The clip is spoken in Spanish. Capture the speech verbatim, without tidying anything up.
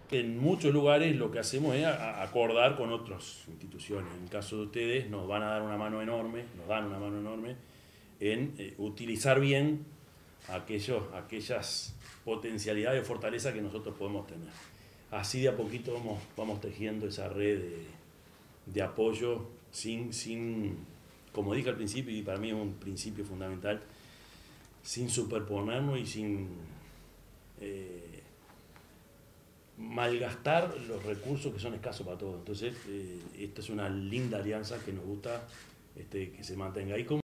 En muchos lugares lo que hacemos es acordar con otras instituciones. En el caso de ustedes nos van a dar una mano enorme, nos dan una mano enorme en eh, utilizar bien aquellos, aquellas potencialidades o fortalezas que nosotros podemos tener. Así de a poquito vamos, vamos tejiendo esa red de, de apoyo sin, sin, como dije al principio, y para mí es un principio fundamental, sin superponernos y sin eh, malgastar los recursos que son escasos para todos. Entonces, eh, esta es una linda alianza que nos gusta este, que se mantenga ahí.